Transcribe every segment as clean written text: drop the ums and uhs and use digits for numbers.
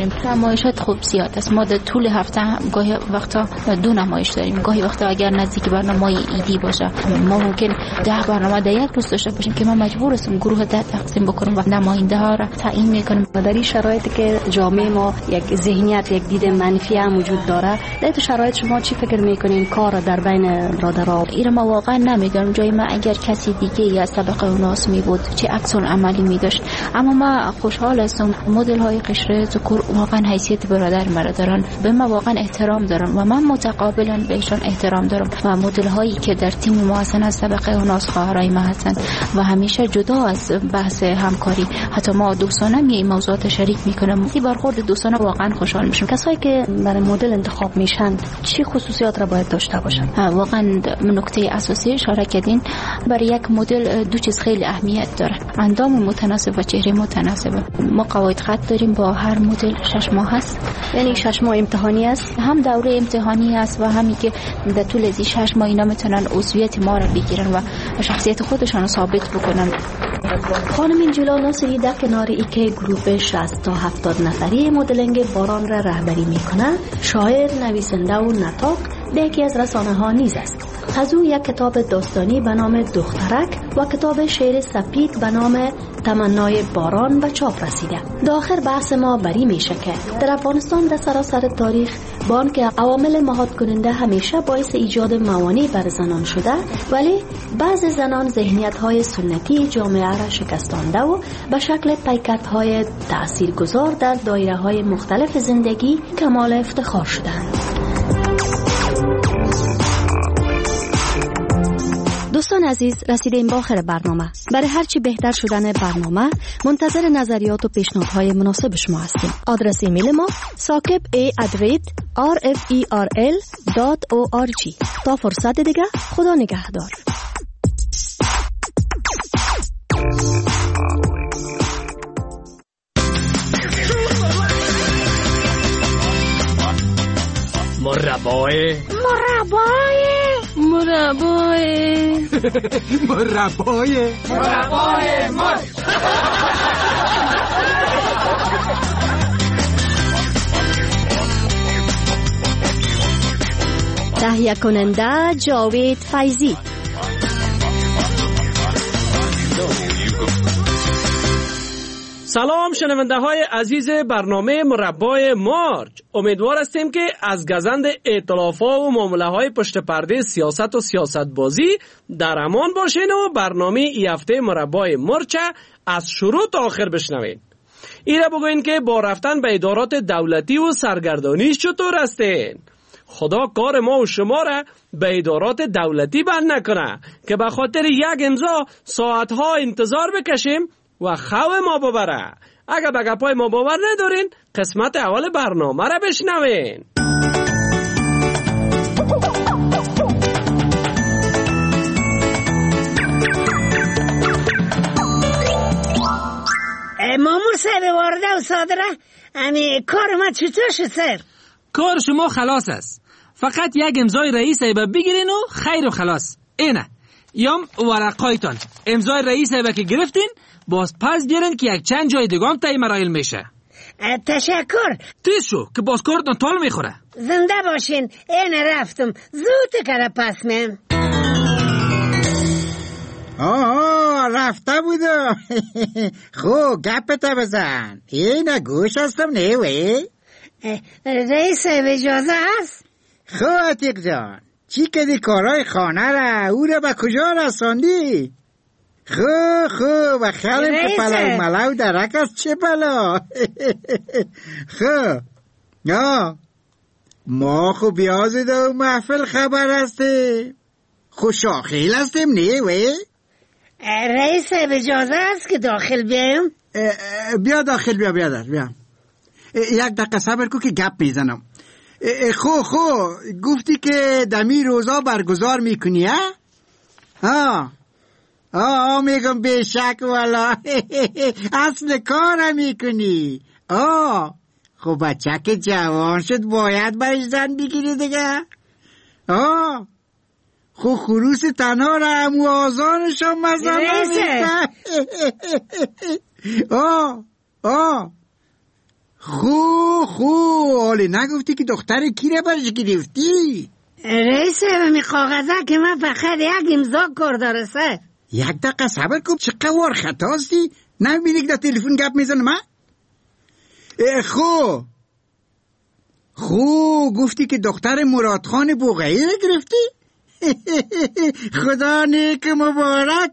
داریم. نمایشات خوب زیاد است. ما در طول هفته گاهی وقتا 2 نمایش داریم. گاهی وقتا اگر نزدیک برنامه ایدی باشه ما ممکن 10 برنامه در یک روز داشته باشیم که ما مجبور هستیم گروه 10 تقسیم بکنیم و نماینده ها را تعیین میکنیم. در این شرایطی که جامعه ما یک ذهنیت یک دید منفی هم وجود داره، در این شرایط شما چی فکر میکنین کار در بین برادرها؟ این ما واقعا نمیدونم. جای ما اگر کسی دیگه یا طبقه اوناس می بود چه عکس عملی می داشت، اما ما خوشحال هستم. مدل های قشر ذکور واقعا حیثیت برادر مرا دارن، به ما واقعا احترام دارن و من متقابلا بهشون احترام دارم و مدل هایی که در تیم ما هستن از طبقه اوناس خواهرای ما هستن و همیشه جدا از بحث همکاری حتی ما دوستانه این موضوعات شریک میکنم. این برخورد دوستانه واقعا خوشحال میشم. کسایی که برای مدل انتخاب میشن چی خصوصیات را باید داشته باشن؟ واقعا نکته اساسی اشاره کردین. برای یک مدل 2 چیز خیلی اهمیت داره: اندام متناسب و چهره متناسب. ما قواعد خط داریم با هر مدل 6 ماه هست، یعنی 6 ماه امتحانی است، هم دوره امتحانی است و همی که در طول از 6 ماه اینا میتونن عضویت ما را بگیرن و شخصیت خودشان رو ثابت بکنن. خانم جلال ناصری در کنار ای که گروه 60 تا 70 نفری مدلنگ باران را رهبری میکنه، شاعر، نویسنده و نطاق به یکی از رسانه ها نیز است. از او یک کتاب داستانی به نام دخترک و کتاب شعر سپید به نام تمنای باران به چاپ رسیده. در آخر بحث ما بری میشه که در افغانستان در سراسر تاریخ بان که عوامل مهات کننده همیشه باعث ایجاد موانع بر زنان شده، ولی بعض زنان ذهنیت های سنتی جامعه را شکستانده و به شکل پیکرت های تاثیرگذار در دایره های مختلف زندگی کمال افتخار شدند. دوستان عزیز، رسیدیم به آخر برنامه. برای هرچی بهتر شدن برنامه منتظر نظریات و پیشنهادهای مناسب شما هستیم. آدرس ایمیل ما sakib@rferl.org. تا فرصت دیگه، خدا نگهدار. مربای مر. تهیه کننده جاوید فیضی. سلام شنونده های عزیز برنامه مربای مارج. امیدوار هستیم که از گزند ائتلاف‌ها و معامله‌های پشت پرده سیاست و سیاست بازی در امان باشین و برنامه ای هفته مربای مارج از شروع تا آخر بشنوین. ایره بگوین که با رفتن به ادارات دولتی و سرگردانیش چطور هستین؟ خدا کار ما و شما را به ادارات دولتی بند نکنه که به خاطر یک امضا ساعتها انتظار بکشیم و خو ما ببره. اگه به گپای ما باور ندارین، قسمت اول برنامه را بشنوین. مامور صاحب وارده و صادره، کار ما چطور شد سر؟ کار شما خلاص است. فقط یک امضای رئیس ایبه بگیرین و خیر و خلاص. اینه یام ورقایتان. امضای رئیس ایبه که گرفتین، باز پس بیارن که یک چند جای دیگام تایی مراحل میشه. تشکر. تیز شو که باز کارتان طول میخوره. زنده باشین. اینه رفتم زود کره پس میم. رفته بودم. خب گپتا بزن. اینه گوش هستم نه وی؟ رئیس اجازه است؟ خب عتیق جان، چی کدی کارهای خانه را او را به کجا رساندی؟ خب و خیالیم که پلو ملو درک از چه بلا. خب ما خب بیازده و محفل خبر هستیم. خوشاخیل هستیم نه وی؟ رئیس اجازه است که داخل بیایم؟ بیا داخل بیا. یک دقیقه صبر کو که گپ میزنم. خو گفتی که دمی روزا برگزار میکنی ها؟ میگم بشک والا. اصل کار میکنی. خب بچه که جوان شد باید برش زن بگیری دیگه. خب خروس تنها را امو آزانشان مزن نمیستن. حالی نگفتی که دختر کی را برش گرفتی؟ رئیس می کاغذه که من فقط یک امضا کار داره سر. یک دقیقه صبر کن. چه قوار خطاستی؟ نمیبینی که در تلفن گپ میزنم من؟ خو گفتی که دختر مرادخان بوغایی را گرفتی؟ خدا نیک مبارک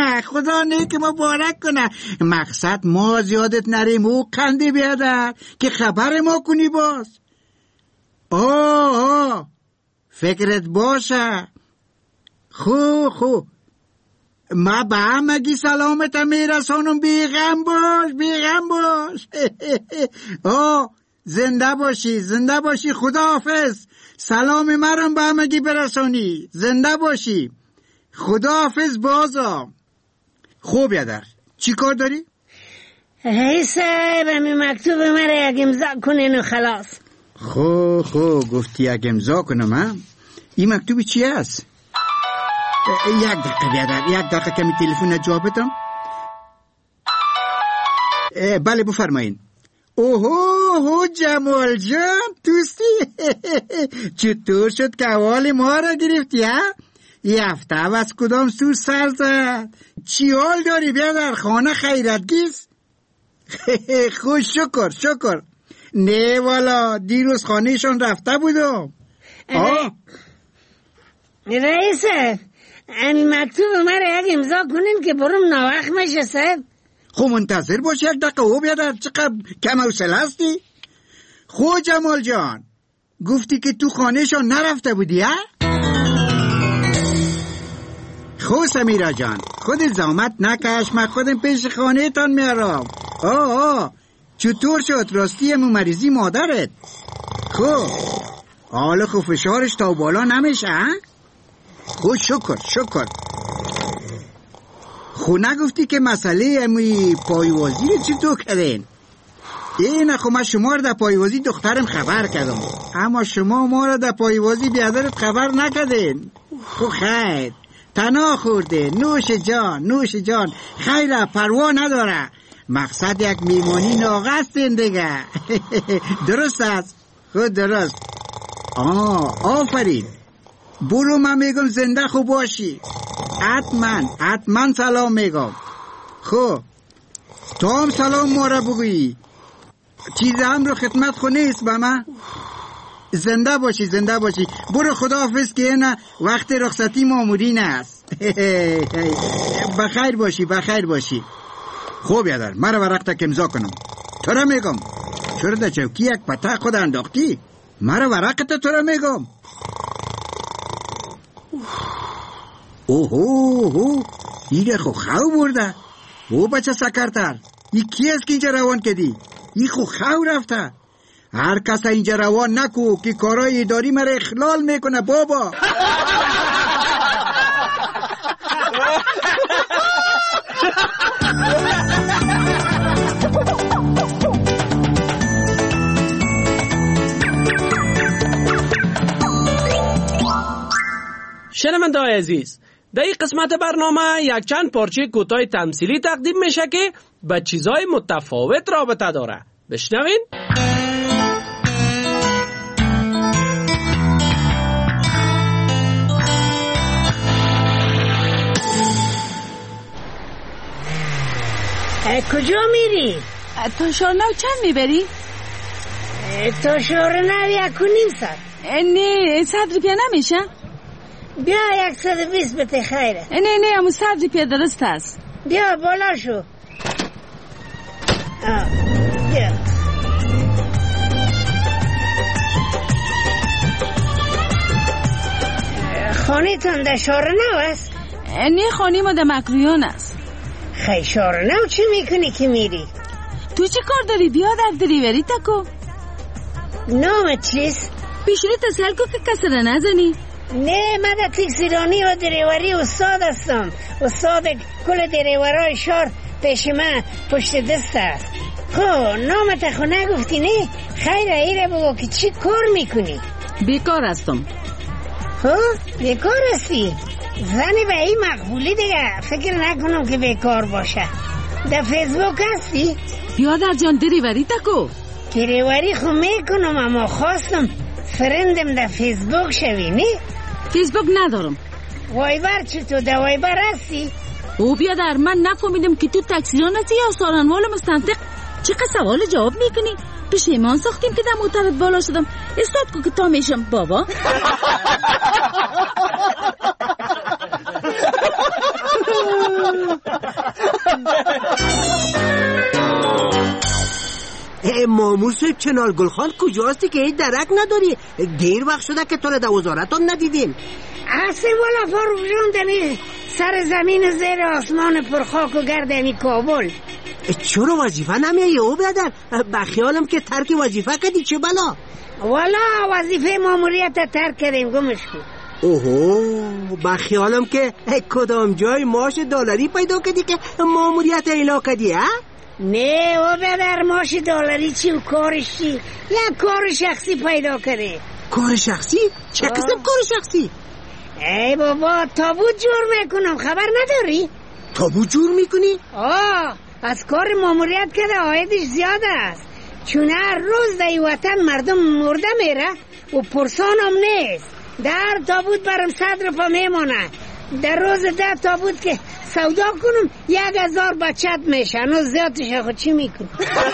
کنه. مقصد ما زیادت نریم و کنده بیادر که خبر ما کنی باز. فکرت باشه. خو ما به همگی سلامت میرسانم. بیغم باش. زنده باشی. خداحافظ. سلام مرم به همگی برسانی. زنده باشی. خداحافظ بازا. خوب یادر چی کار داری؟ رئیس می مکتوب مرا یک امضا کنین و خلاص. خوب گفتی یک امضا کنم هم؟ این مکتوب چی است؟ یک دقیقه بیادر، یک دقیقه کمی تلفن جواب بدم. بله بفرمایین. اوه جمال جان توستی. چطور شد که احوال ما را گرفتی ها؟ یه هفته از کدام سو سر زد؟ چی حال داری بیادر؟ خانه خیرتگیست؟ خوش شکر. نه والا دیروز خانهشون رفته بودم. رئیس این مکتوب مرا یک امضا کنین که برام ناوقت میشه صاحب. خب منتظر باش یک دقیقه. او بیادر چقدر کم حوصله هستی؟ خب جمال جان گفتی که تو خانهشون نرفته بودی ها؟ خب سمیرا جان خود زحمت نکش، من خودم پیش خانه تان میارم. چطور شد؟ راستی همون مریضی مادرت؟ خب حالا خب فشارش تا بالا نمیشه ها؟ خب شکر. خب نگفتی که مسئله همون پایوازی رو چطور کردین؟ این خب من شما رو در پایوازی دخترم خبر کردم، اما شما ما رو در پایوازی بیادرت خبر نکردین. خب خیر تنها خورده. نوش جان خیره پروا نداره. مقصد یک میمانی ناقصدین دیگه. درست است؟ خود درست. آفرین. برو من میگم زنده خوب باشی. حتما سلام میگم. خب تو هم سلام ما را بگویی. چیز هم رو خدمت خو نیست با من. زنده باشی. برو خداحافظ که اینا وقت رخصتی مامورین است. بخیر باشی. خوب یادر مرا ورق تک امضا کنم. تو را میگم چرا در چوکی یک پتک خود انداختی؟ مرا ورق تو را میگم. اوه ایره خو خو برده. او بچه سکرتر ای کی است که اینجا روان کردی؟ ای خو خو رفته. هر کس اینجا روان نکو که کارای اداری مرا اخلال میکنه بابا. شنونده‌های عزیز، در این قسمت برنامه یک چند پارچه کوتاه تمثیلی تقدیم میشه که به چیزهای متفاوت رابطه داره. بشنوین. کجا میری؟ تا شورنو چند میبری؟ تا شورنو 1.5 ساعت. نه 100 روپیه نمیشه؟ بیا 120 بده خیره. نه همون 100 روپیه درست است. بیا بالا شو. بیا. خانه تان در شورنو است؟ نه خانه ما در مکرویان است. خیلی شورنو چی میکنی که میری؟ تو چی کار داری؟ بیا در دریوری تکو. نامت چیست؟ پیشونی تسهل کن که کسی را نزنی. نه من در تکسیرانی و دریوری استاد هستم. استاد کل دریورای شهر پیش من پشت دست است. خب نامت خو نگفتی نه؟ خیره ایره بگو که چی کار میکنی؟ بیکار هستم. خب بیکار هستی؟ زنی به این مقبولی دیگه، فکر نکنم که بیکار باشه. در فیسبوک هستی؟ بیادر جان دریوری تکو. دریوری خو میکنم، اما خواستم فرندم در فیسبوک شوی. نه فیسبوک ندارم. وایبر چطور؟ در وایبر هستی؟ او بیادر، من نفهمیدم که تو تکسیران هستی یا سارنوال مستنطق. چقدر سوال جواب میکنی؟ پشیمان ساختیم که در موترت بالا شدم. استاد کو که تا میشم بابا. مامور صاحب چنال گلخان کجاستی که این درک نداری؟ دیر وقت شده که تو را در وزارت هم ندیدیم. اصلا والا فاروق جان دمی سر زمین زیر آسمان پرخاک و گردمی کابل. چرا وظیفه نمیایی او بدر؟ بخیالم که ترک وظیفه کردی چه بلا؟ والا وظیفه ماموریت ترک کردیم، گمش کن. اوهو، بخیالم که کدام جای معاش دلاری پیدا کردی که ماموریت ایلا کردی ها؟ نه او بدر، معاش دلاری چی و کارش چی؟ یک کار شخصی پیدا کرده. کار شخصی؟ چه قسم کار شخصی؟ ای بابا، تابوت جور میکنم، خبر نداری؟ تابوت جور میکنی؟ از کار ماموریت کرده عایدش زیاد است، چون هر روز در وطن مردم مرده میره و پرسان هم نیست. در تابوت برم 100 روپا میمانه. در روز 10 تابوت که سودا کنم 1000 بچت میشه. نو زیادش خود چی میکنم؟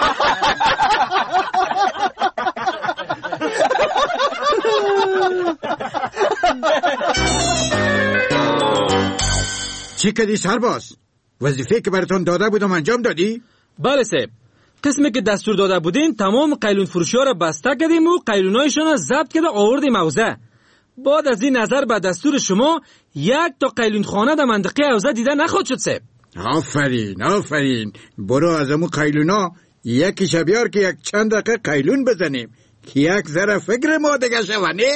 چی کردی سرباز؟ وظیفه که براتون داده بودم انجام دادی؟ بله صاحب، قسمی که دستور داده بودین تمام قیلون فروشی ها را بسته کردیم و قیلونایشان را ضبط کرده آوردیم حوزه. بعد از این نظر به دستور شما یک تا قیلون خانه در منطقه حوزه دیده نخواهد شد صاحب. آفرین. برو از امو قیلونا یکیش بیار که یک چند دقیقه قیلون بزنیم که یک ذره فکر ما دیگه شونه.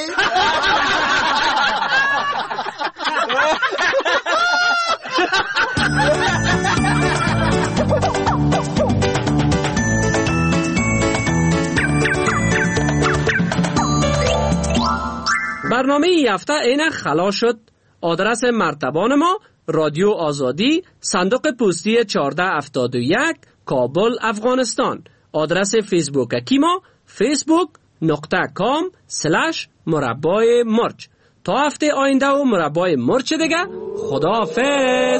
برنامه این هفته اینه خلاص شد. آدرس مرتبان ما رادیو آزادی، صندوق پستی 1471، کابل، افغانستان. آدرس فیسبوکی ما facebook.com/مربای مرچ. تا هفته آینده و مربای مرچ دیگه. خداحافظ.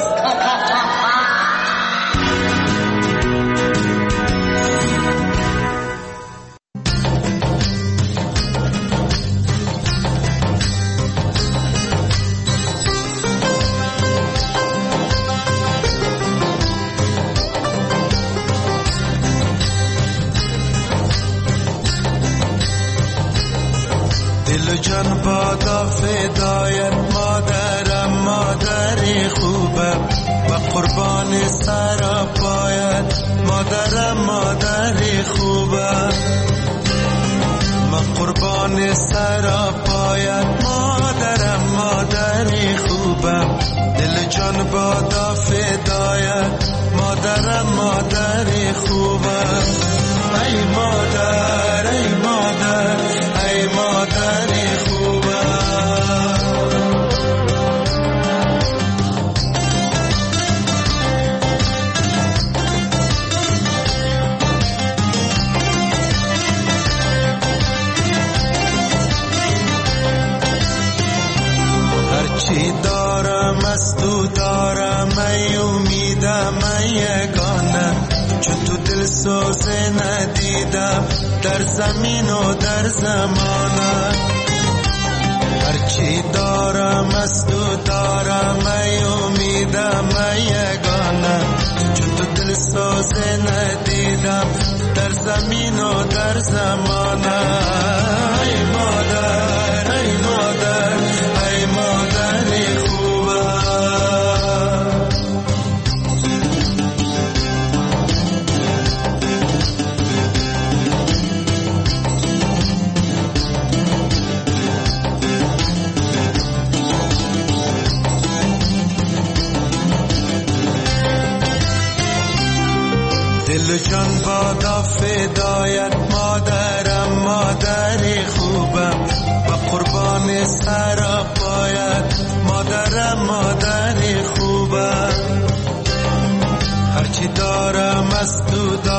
دل جان بادا فدایت مادرم، مادری خوبم و قربان سر پایت مادرم، مادری خوبم. ما قربان سر پایت مادرم، مادری خوبم. دل جان بادا فدایت مادرم، مادری خوبم. ای مادر، ای مادر، ای مادری خوبم. هرچی دارم از تو دارم، ای امیدم، ای یگانه. چون تو دل سوزه ندیدم در زمین و در زمانه. هرچی دارم از تو دارم، ای امیدم، ای یگانه. چون تو دل سوزه ندیدم در زمین و در زمانه. ای مادر، ای مادر، ای مادری خوبم. دل جان بادا فدایت مادرم، مادری خوبم و قربان سر پایت مادرم، مادری خوبم. هرچی دارم از تو